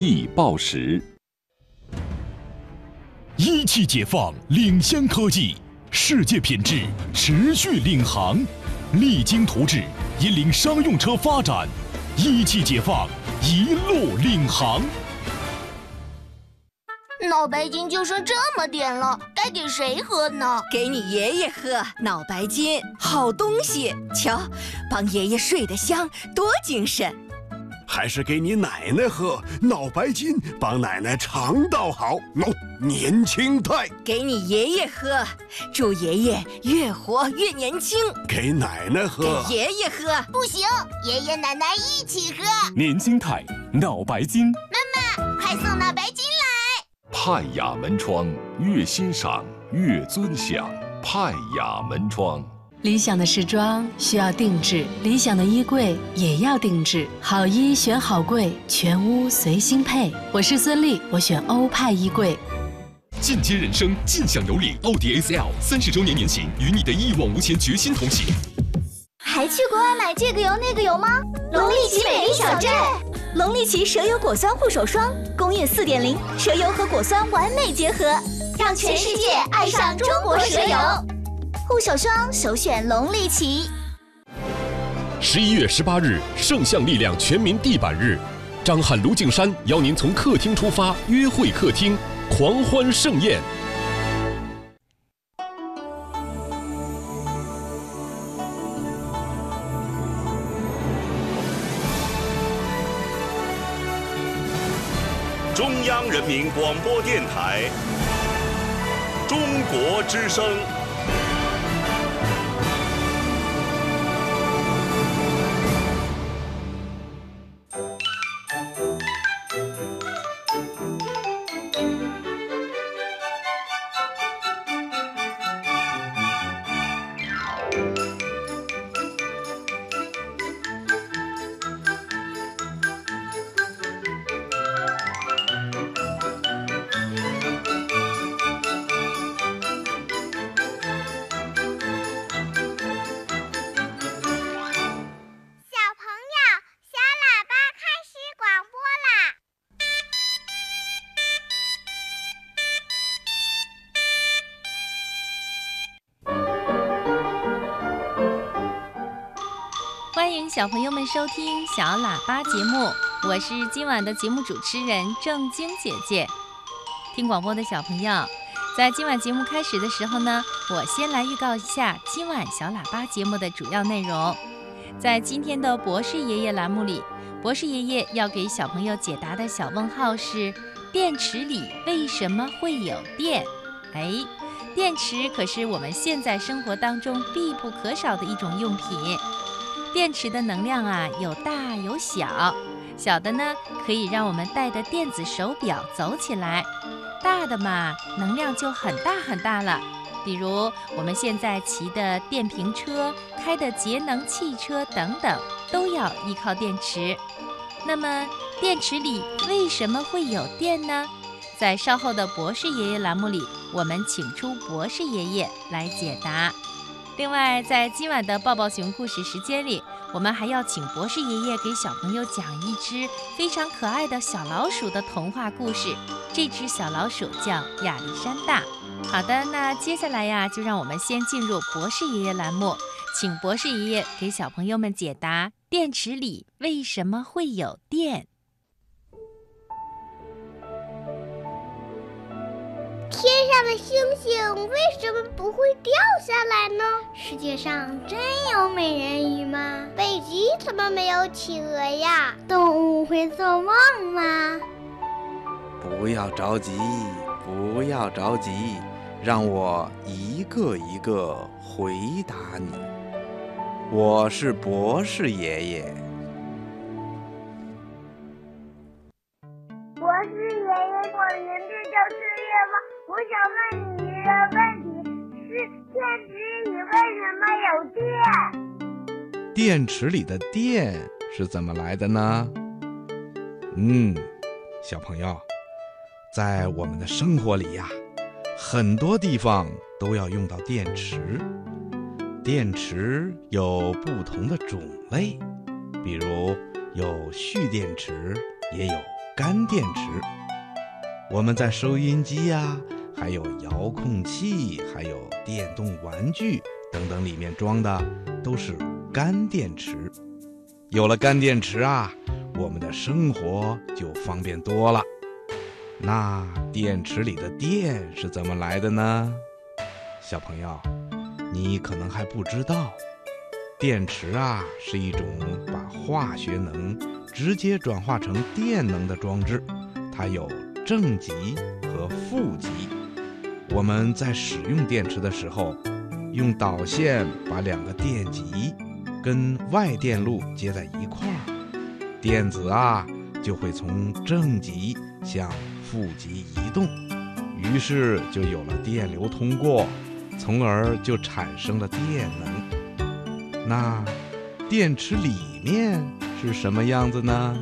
易报时。 一汽解放领先科技，世界品质持续领航，励精图治，引领商用车发展。一汽解放，一路领航。 脑白金就剩这么点了，该给谁喝呢？ 给你爷爷喝，脑白金好东西，瞧，帮爷爷睡得香，多精神。 还是给你奶奶喝，脑白金帮奶奶肠道好，年轻态。 给你爷爷喝，祝爷爷越活越年轻。 给奶奶喝， 给爷爷喝， 不行，爷爷奶奶一起喝。 年轻态，脑白金。 妈妈，快送脑白金来。 派雅门窗，越欣赏越尊享。派雅门窗。 理想的时装需要定制，理想的衣柜也要定制。好衣选好柜，全屋随心配。我是孙俪，我选欧派衣柜。 进阶人生，尽享有礼。奥迪 A4L 30周年年行，与你的一往无前决心同行。 还去国外买这个油那个油吗？龙力奇美丽小镇， 龙力奇蛇油果酸护手霜，工业4.0，蛇油和果酸完美结合， 让全世界爱上中国蛇油。 护手霜首选龙力奇。 11月18日，圣象力量全民地板日，张翰、卢靖姗邀您从客厅出发，约会客厅，狂欢盛宴。 中央人民广播电台，中国之声。 欢迎小朋友们收听小喇叭节目，我是今晚的节目主持人正晶姐姐。听广播的小朋友，在今晚节目开始的时候呢，我先来预告一下今晚小喇叭节目的主要内容。在今天的博士爷爷栏目里，博士爷爷要给小朋友解答的小问号是：电池里为什么会有电？电池可是我们现在生活当中必不可少的一种用品。电池的能量啊，有大有小，小的呢可以让我们戴的电子手表走起来，大的嘛能量就很大很大了。比如我们现在骑的电瓶车、开的节能汽车等等，都要依靠电池。那么电池里为什么会有电呢？在稍后的博士爷爷栏目里，我们请出博士爷爷来解答。另外，在今晚的抱抱熊故事时间里，我们还要请博士爷爷给小朋友讲一只非常可爱的小老鼠的童话故事。这只小老鼠叫亚历山大。好的，那接下来呀，就让我们先进入博士爷爷栏目，请博士爷爷给小朋友们解答电池里为什么会有电。 天上的星星为什么不会掉下来呢？世界上真有美人鱼吗？北极怎么没有企鹅呀？动物会做梦吗？ 不要着急，不要着急，让我一个一个回答你。我是博士爷爷。 博士爷爷，我名字叫四月吗？我想问你一个问题，是电池里为什么有电？ 电池里的电是怎么来的呢？小朋友，在我们的生活里呀，很多地方都要用到电池。电池有不同的种类，比如有蓄电池，也有干电池。我们在收音机呀，还有遥控器，还有电动玩具等等里面装的都是干电池。有了干电池啊，我们的生活就方便多了。那电池里的电是怎么来的呢？小朋友，你可能还不知道，电池啊是一种把化学能直接转化成电能的装置，它有正极和负极。我们在使用电池的时候，用导线把两个电极跟外电路接在一块儿，电子啊就会从正极向负极移动，于是就有了电流通过，从而就产生了电能。那电池里面是什么样子呢？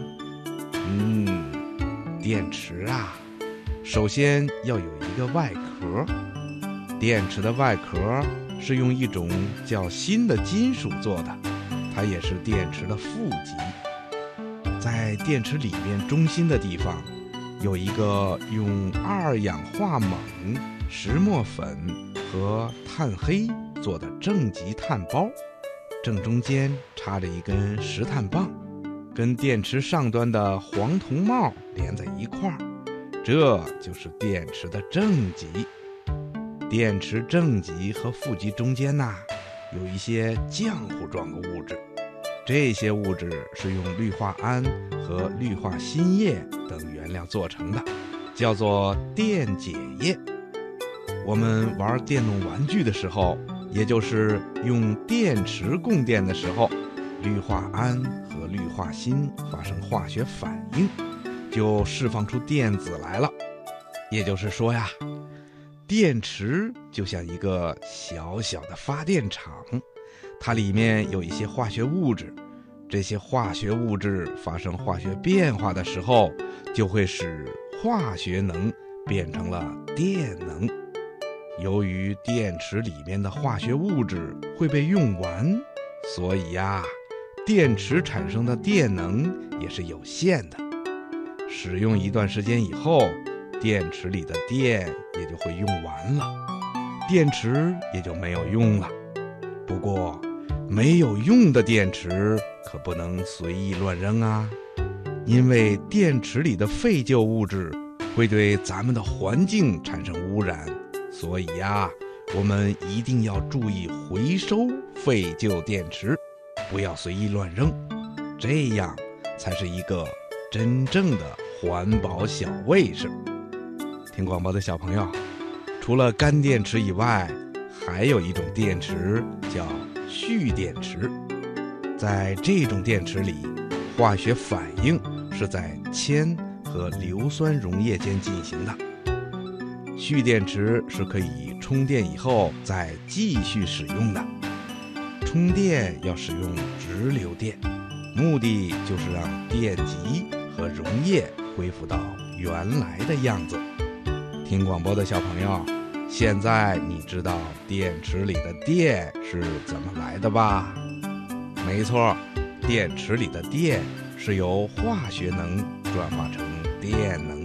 电池啊，首先要有一个外壳。电池的外壳是用一种较新的金属做的，它也是电池的负极。在电池里面中心的地方，有一个用二氧化锰、石墨粉和炭黑做的正极炭包，正中间插着一根石炭棒，跟电池上端的黄铜帽连在一块儿，这就是电池的正极。电池正极和负极中间有一些浆糊状的物质，这些物质是用氯化铵和氯化锌液等原料做成的，叫做电解液。我们玩电动玩具的时候，也就是用电池供电的时候，氯化铵和氯化锌发生化学反应，就释放出电子来了。也就是说呀，电池就像一个小小的发电厂，它里面有一些化学物质，这些化学物质发生化学变化的时候，就会使化学能变成了电能。由于电池里面的化学物质会被用完，所以电池产生的电能也是有限的。使用一段时间以后，电池里的电也就会用完了，电池也就没有用了。不过，没有用的电池可不能随意乱扔啊，因为电池里的废旧物质会对咱们的环境产生污染，所以我们一定要注意回收废旧电池，不要随意乱扔，这样才是一个真正的环保小卫士。听广播的小朋友，除了干电池以外，还有一种电池叫蓄电池。在这种电池里，化学反应是在铅和硫酸溶液间进行的。蓄电池是可以充电以后再继续使用的。充电要使用直流电，目的就是让电极和溶液恢复到原来的样子。听广播的小朋友，现在你知道电池里的电是怎么来的吧？没错，电池里的电是由化学能转化成电能。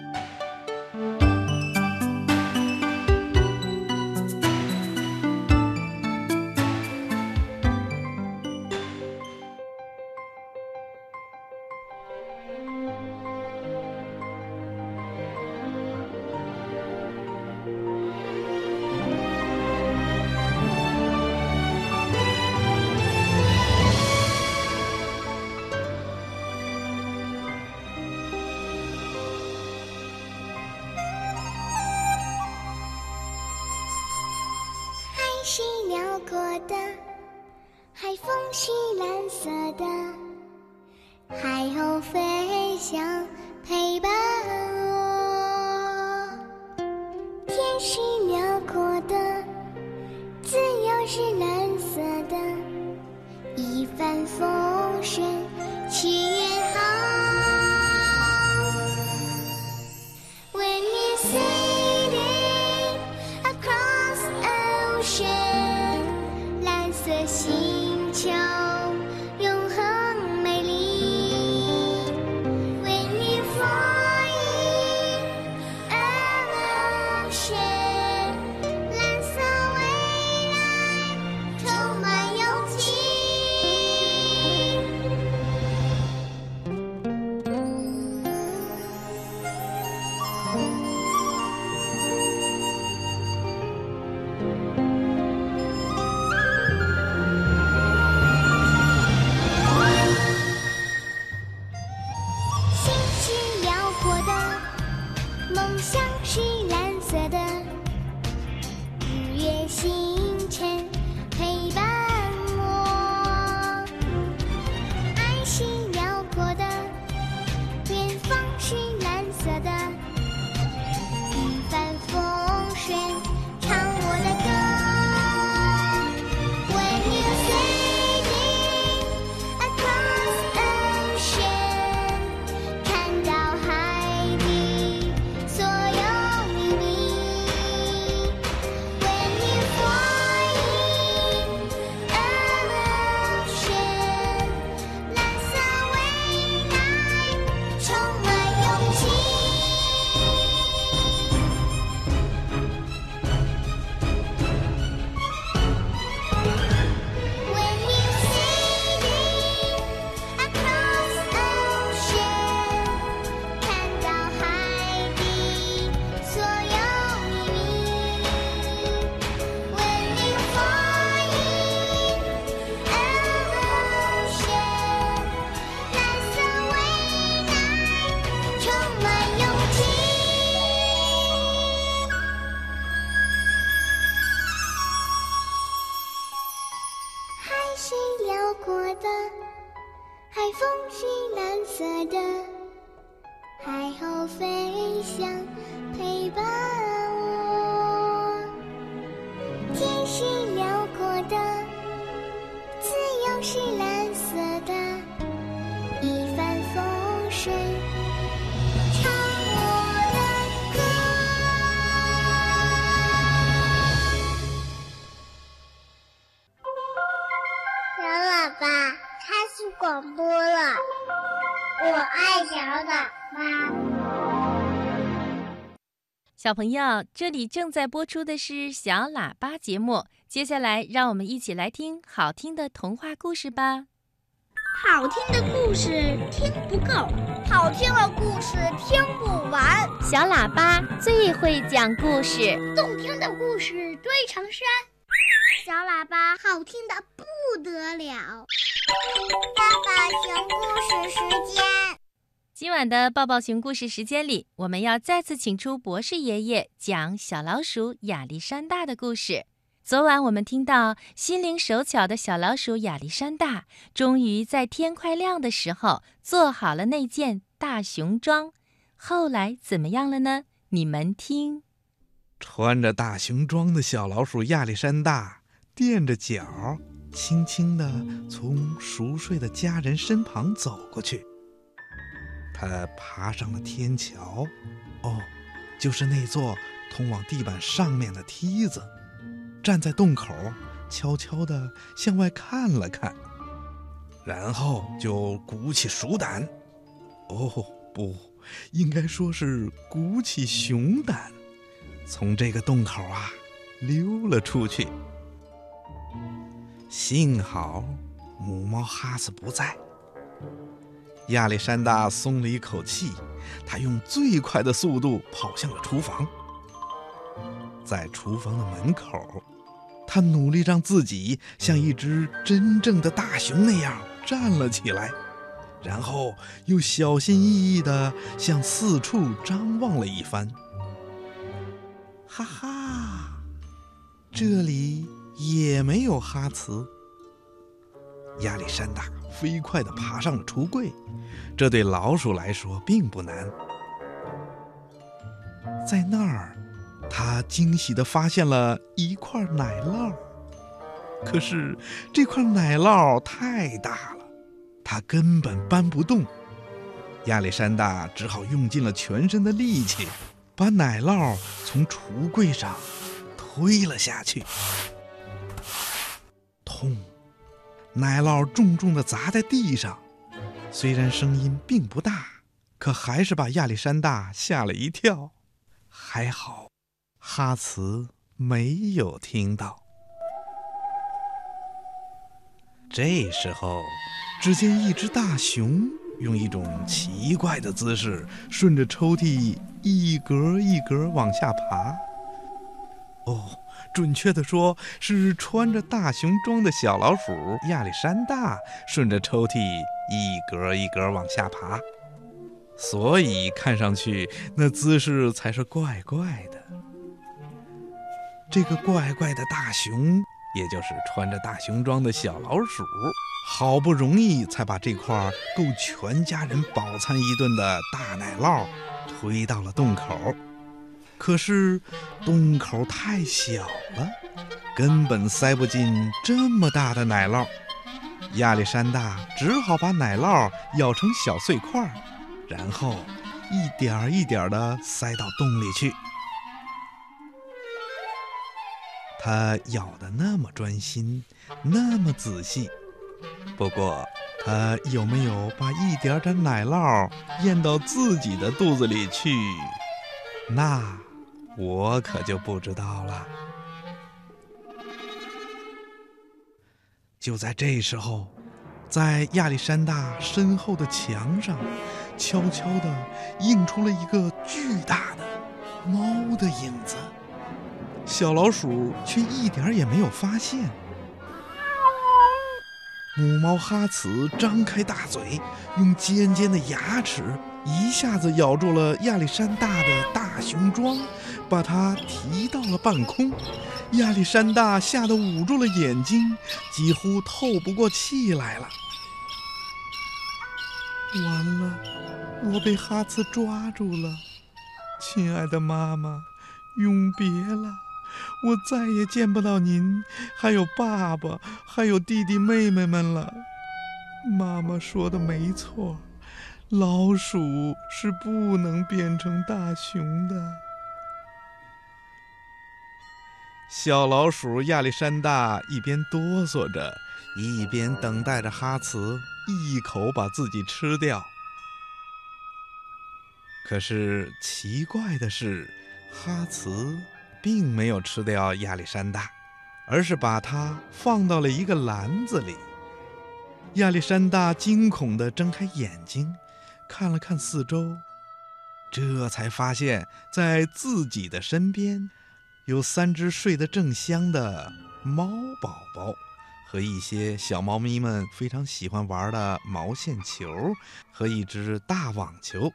是辽阔的，海风是蓝色的，海鸥飞翔陪伴我。天是辽阔的，自由是蓝色的，一帆风顺去远航。When you sailing across ocean， 蓝色星球永恒美丽。When you fly 梦想是蓝色的，日月星辰陪伴我。爱是辽阔的，远方是蓝色的，一帆风顺唱我的歌。When you sailing across ocean， 看到海底所有秘密。When you flying an ocean， 蓝色未来充满勇气。When you sailing across ocean， 看到海底所有秘密。When you flying an ocean， 蓝色未来充满勇气。海是辽阔的，海风是蓝色的，海鸥飞翔陪伴我。天是辽阔的，自由是蓝色的，一帆风顺唱我的歌。小喇叭开始广播了，我爱小喇叭。 小朋友，这里正在播出的是小喇叭节目，接下来让我们一起来听好听的童话故事吧。 好听的故事听不够，好听的故事听不完， 小喇叭最会讲故事， 动听的故事堆成山。小喇叭好听的不得了。爸爸讲故事时间。 今晚的抱抱熊故事时间里，我们要再次请出博士爷爷讲小老鼠亚历山大的故事。昨晚我们听到心灵手巧的小老鼠亚历山大终于在天快亮的时候做好了那件大熊装，后来怎么样了呢？你们听。 穿着大熊装的小老鼠亚历山大垫着脚，轻轻地从熟睡的家人身旁走过去。他爬上了天桥，就是那座通往地板上面的梯子，站在洞口，悄悄地向外看了看，然后就鼓起鼠胆，不，应该说是鼓起熊胆，从这个洞口溜了出去。幸好母猫哈斯不在，亚历山大松了一口气，他用最快的速度跑向了厨房。在厨房的门口，他努力让自己像一只真正的大熊那样站了起来，然后又小心翼翼地向四处张望了一番。哈哈，这里也没有哈茨。亚历山大飞快地爬上了橱柜，这对老鼠来说并不难。在那儿，他惊喜地发现了一块奶酪，可是这块奶酪太大了，他根本搬不动。亚历山大只好用尽了全身的力气，把奶酪从橱柜上推了下去。痛！奶酪重重地砸在地上，虽然声音并不大，可还是把亚历山大吓了一跳。还好哈茨没有听到。这时候，只见一只大熊用一种奇怪的姿势顺着抽屉一格一格往下爬。准确地说，是穿着大熊装的小老鼠亚历山大顺着抽屉一格一格往下爬。 所以看上去那姿势才是怪怪的。这个怪怪的大熊，也就是穿着大熊装的小老鼠，好不容易才把这块够全家人饱餐一顿的大奶酪推到了洞口。可是洞口太小了，根本塞不进这么大的奶酪。亚历山大只好把奶酪咬成小碎块，然后一点一点地塞到洞里去。他咬得那么专心，那么仔细，不过他有没有把一点点奶酪咽到自己的肚子里去，那我可就不知道了。就在这时候，在亚历山大身后的墙上，悄悄地映出了一个巨大的猫的影子。小老鼠却一点也没有发现。母猫哈茨张开大嘴，用尖尖的牙齿一下子咬住了亚历山大的大熊装，把它提到了半空。亚历山大吓得捂住了眼睛，几乎透不过气来了。完了，我被哈茨抓住了，亲爱的妈妈，永别了，我再也见不到您，还有爸爸，还有弟弟妹妹们了。妈妈说的没错，老鼠是不能变成大熊的。小老鼠亚历山大一边哆嗦着，一边等待着哈茨一口把自己吃掉。可是奇怪的是，哈茨并没有吃掉亚历山大，而是把它放到了一个篮子里。亚历山大惊恐地睁开眼睛，看了看四周，这才发现在自己的身边有3只睡得正香的猫宝宝和一些小猫咪们非常喜欢玩的毛线球和一只大网球。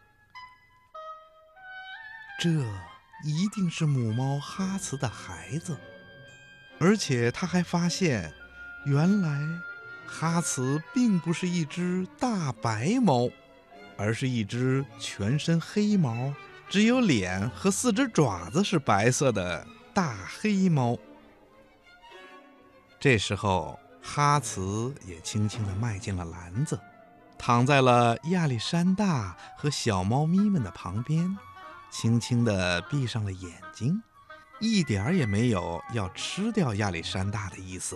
这一定是母猫哈茨的孩子，而且他还发现，原来哈茨并不是一只大白猫，而是一只全身黑毛，只有脸和4只爪子是白色的大黑猫。这时候，哈茨也轻轻地迈进了篮子，躺在了亚历山大和小猫咪们的旁边，轻轻地闭上了眼睛，一点也没有要吃掉亚历山大的意思。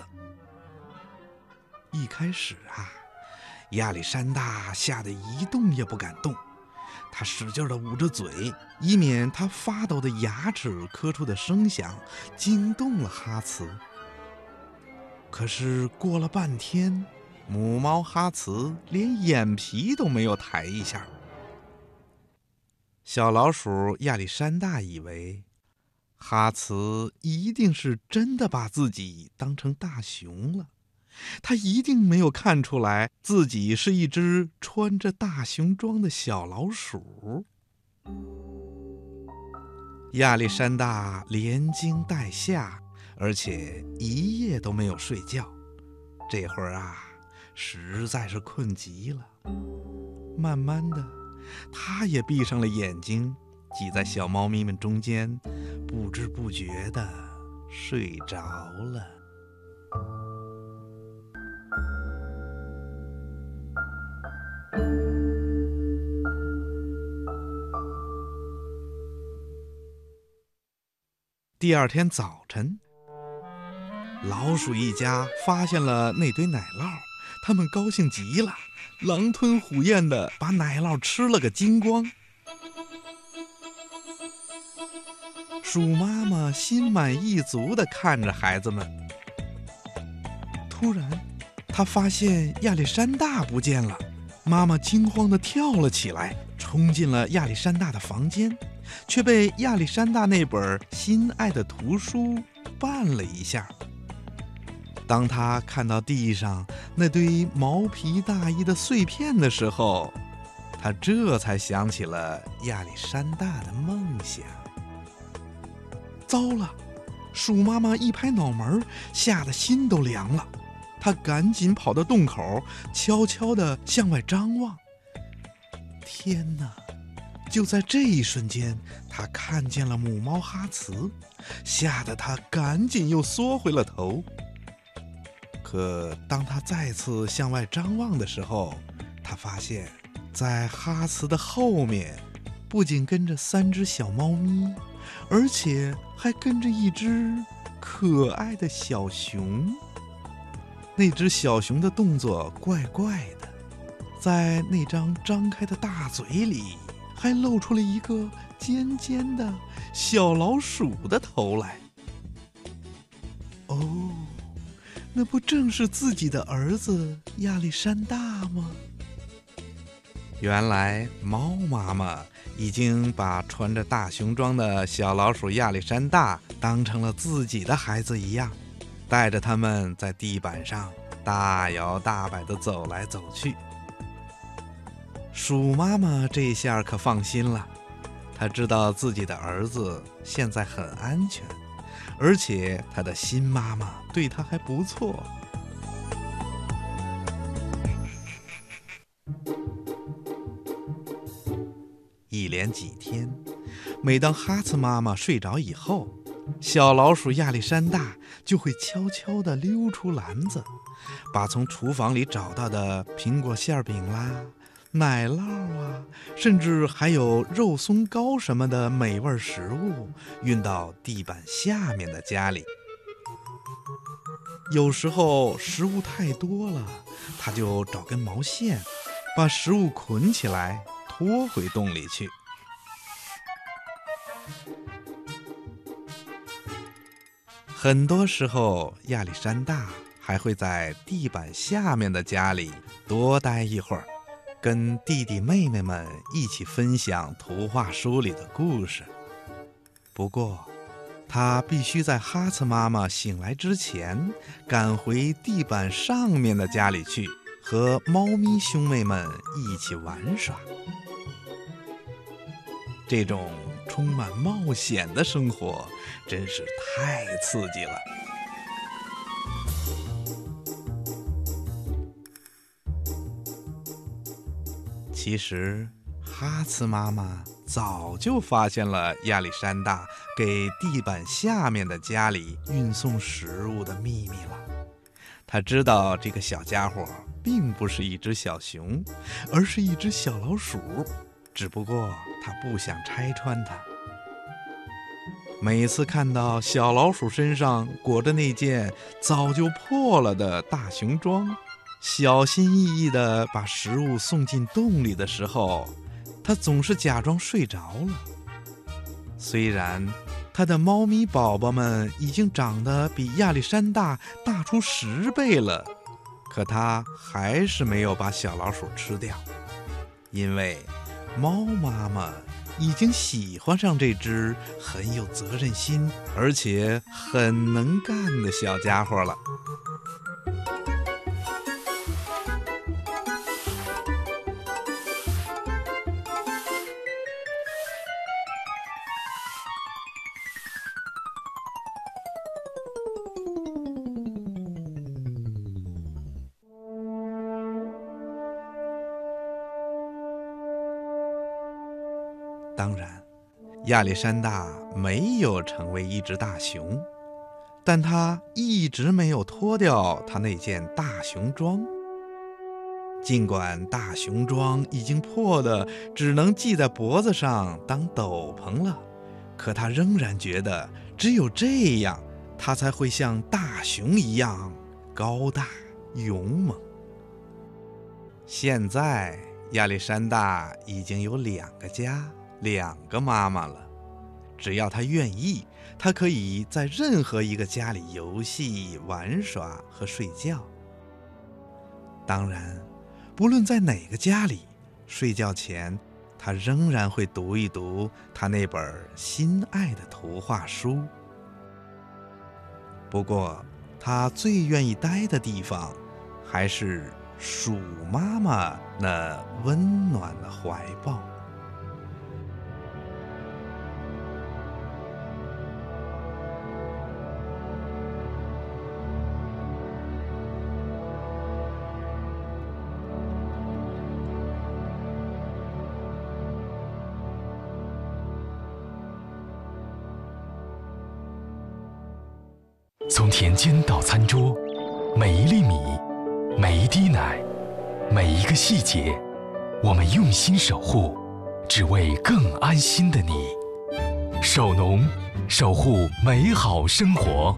一开始亚历山大吓得一动也不敢动，他使劲地捂着嘴，以免他发抖的牙齿磕出的声响惊动了哈茨。可是过了半天，母猫哈茨连眼皮都没有抬一下。小老鼠亚历山大以为哈茨一定是真的把自己当成大熊了，他一定没有看出来自己是一只穿着大熊装的小老鼠。亚历山大连惊带吓，而且一夜都没有睡觉。这会儿实在是困极了。慢慢的，他也闭上了眼睛，挤在小猫咪们中间，不知不觉地睡着了。第二天早晨，老鼠一家发现了那堆奶酪，他们高兴极了，狼吞虎咽地把奶酪吃了个精光。鼠妈妈心满意足地看着孩子们。突然，她发现亚历山大不见了，妈妈惊慌地跳了起来，冲进了亚历山大的房间，却被亚历山大那本心爱的图书绊了一下。当他看到地上那堆毛皮大衣的碎片的时候， 他这才想起了亚历山大的梦想。糟了！鼠妈妈一拍脑门，吓得心都凉了。她赶紧跑到洞口，悄悄地向外张望。天哪！就在这一瞬间，她看见了母猫哈茨，吓得她赶紧又缩回了头。可当她再次向外张望的时候，她发现在哈茨的后面不仅跟着3只小猫咪，而且还跟着一只可爱的小熊。那只小熊的动作怪怪的，在那张张开的大嘴里还露出了一个尖尖的小老鼠的头来。哦，那不正是自己的儿子亚历山大吗？原来猫妈妈已经把穿着大熊装的小老鼠亚历山大当成了自己的孩子一样，带着他们在地板上大摇大摆地走来走去。鼠妈妈这下可放心了，她知道自己的儿子现在很安全，而且她的新妈妈对她还不错。一连几天，每当哈茨妈妈睡着以后，小老鼠亚历山大就会悄悄地溜出篮子，把从厨房里找到的苹果馅饼啦、奶酪啊，甚至还有肉松糕什么的美味食物运到地板下面的家里。有时候食物太多了，他就找根毛线，把食物捆起来拖回洞里去。很多时候，亚历山大还会在地板下面的家里多待一会儿，跟弟弟妹妹们一起分享图画书里的故事。不过，他必须在哈茨妈妈醒来之前赶回地板上面的家里去，和猫咪兄妹们一起玩耍。这种充满冒险的生活真是太刺激了。其实哈茨妈妈早就发现了亚历山大给地板下面的家里运送食物的秘密了。她知道这个小家伙并不是一只小熊，而是一只小老鼠，只不过她不想拆穿它。每次看到小老鼠身上裹着那件早就破了的大熊装，小心翼翼地把食物送进洞里的时候，他总是假装睡着了。虽然他的猫咪宝宝们已经长得比亚历山大大出10倍了，可他还是没有把小老鼠吃掉，因为猫妈妈已经喜欢上这只很有责任心而且很能干的小家伙了。当然，亚历山大没有成为一只大熊，但他一直没有脱掉他那件大熊装。尽管大熊装已经破得只能系在脖子上当斗篷了，可他仍然觉得只有这样，他才会像大熊一样高大勇猛。现在，亚历山大已经有2个家，2个妈妈了。只要他愿意，他可以在任何一个家里游戏、玩耍和睡觉。当然，不论在哪个家里，睡觉前他仍然会读一读他那本心爱的图画书。不过，他最愿意待的地方还是鼠妈妈那温暖的怀抱。 从田间到餐桌，每一粒米，每一滴奶，每一个细节，我们用心守护，只为更安心的你。守农，守护美好生活。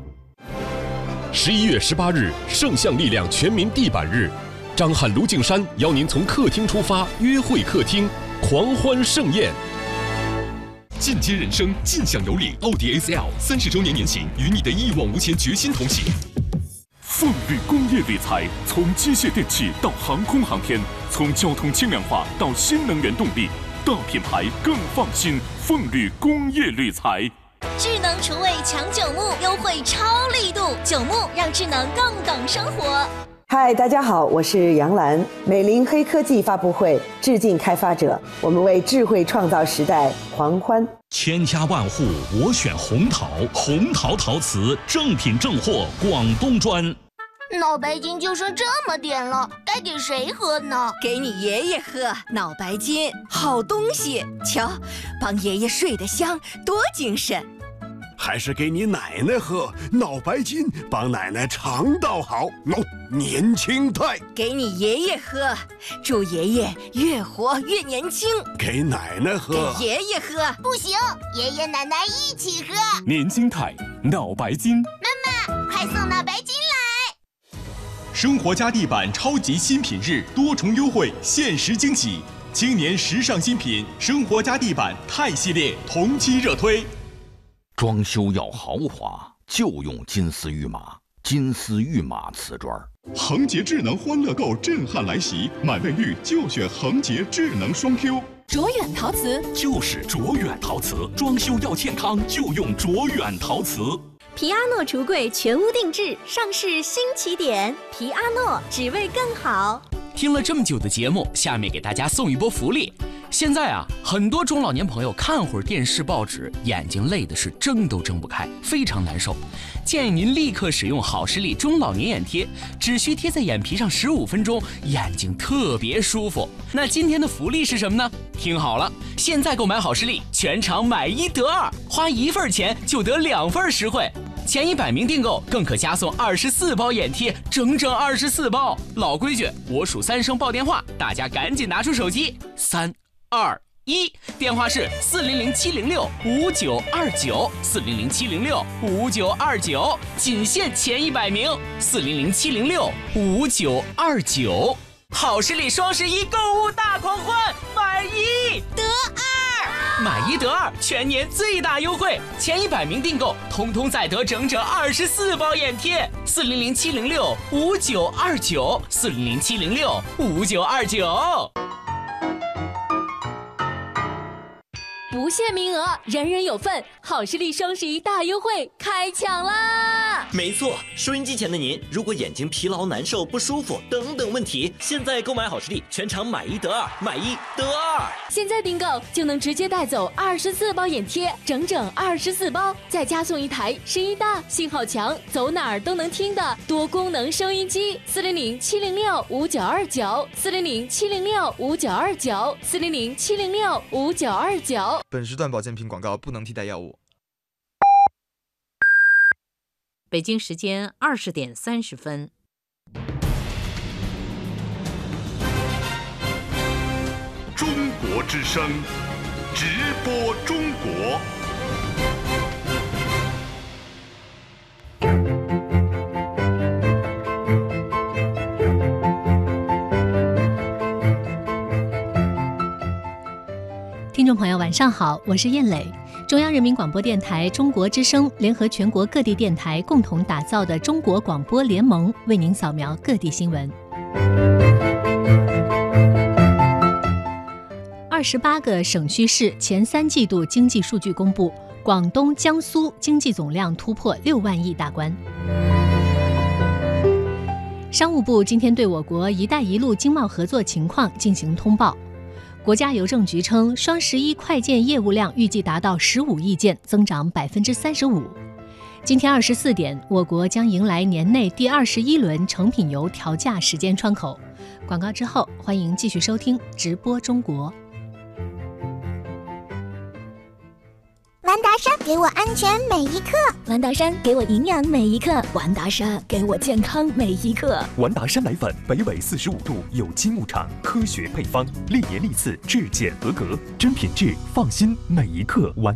11月18日，圣象力量全民地板日，张翰、卢靖姗邀您从客厅出发，约会客厅，狂欢盛宴。进阶人生，尽享有礼。奥迪 A4L 30周年年行，与你的一往无前决心同行。 凤绿工业铝材，从机械电器到航空航天，从交通轻量化到新能源动力，大品牌更放心。凤绿工业铝材。 智能厨卫抢九牧，优惠超力度，九牧让智能更懂生活。 嗨，大家好，我是杨澜。美林黑科技发布会致敬开发者，我们为智慧创造时代狂欢。 千家万户我选红陶，红陶陶瓷正品正货，广东专。 脑白金就剩这么点了，该给谁喝呢？ 给你爷爷喝，脑白金好东西，瞧，帮爷爷睡得香，多精神。 还是给你奶奶喝，脑白金帮奶奶肠道好，年轻态。 给你爷爷喝，祝爷爷越活越年轻。 给奶奶喝， 给爷爷喝， 不行，爷爷奶奶一起喝。 年轻态，脑白金。 妈妈，快送脑白金来！ 生活家地板超级新品日，多重优惠，限时惊喜！青年时尚新品生活家地板钛系列同期热推。 装修要豪华，就用金丝玉马，金丝玉马瓷砖。 恒洁智能欢乐购震撼来袭，买卫浴就选恒洁智能双 Q。 卓远陶瓷就是卓远陶瓷，装修要健康就用卓远陶瓷。 皮阿诺橱柜全屋定制，上市新起点，皮阿诺只为更好。 听了这么久的节目，下面给大家送一波福利。现在啊，很多中老年朋友看会儿电视报纸，眼睛累的是睁都睁不开，非常难受。建议您立刻使用好视力中老年眼贴，只需贴在眼皮上15分钟，眼睛特别舒服。那今天的福利是什么呢？听好了，现在购买好视力，全场买1得2，花1份钱就得2份实惠。前100名订购更可加送24包眼贴，整整24包。老规矩，我数3声报电话，大家赶紧拿出手机，3、2、1，电话是400-706-5929，400-706-5929，仅限前100名，400-706-5929。好视力双11购物大狂欢，买1得2，买1得2，全年最大优惠，前100名订购，通通再得整整24包眼贴，400-706-5929，400-706-5929。 不限名额，人人有份。好视力双11大优惠开抢啦！ 没错，收音机前的您，如果眼睛疲劳、难受、不舒服等等问题，现在购买好视力，全场买1得2，买1得2。 现在订购就能直接带走24包眼贴，整整24包，再加送1台声音大、信号强、走哪儿都能听的多功能收音机。400-706-5929，400-706-5929，400-706-5929。 本时段保健品广告不能替代药物。 北京时间20点30分。 中国之声，直播中国。 听众朋友晚上好，我是燕磊。中央人民广播电台中国之声联合全国各地电台共同打造的中国广播联盟，为您扫描各地新闻。28个省区市前3季度经济数据公布，广东、江苏经济总量突破6万亿大关。 商务部今天对我国“一带一路”经贸合作情况进行通报。国家邮政局称，双11快件业务量预计达到15亿件，增长35%。今天24点，我国将迎来年内第21轮成品油调价时间窗口。广告之后，欢迎继续收听直播中国。 玩达山给我安全每一刻， 玩达山给我营养每一刻，玩达山给我健康每一刻。 玩达山奶粉，北纬45度有机牧场，科学配方，历年历次质检合格，真品质，放心每一刻玩。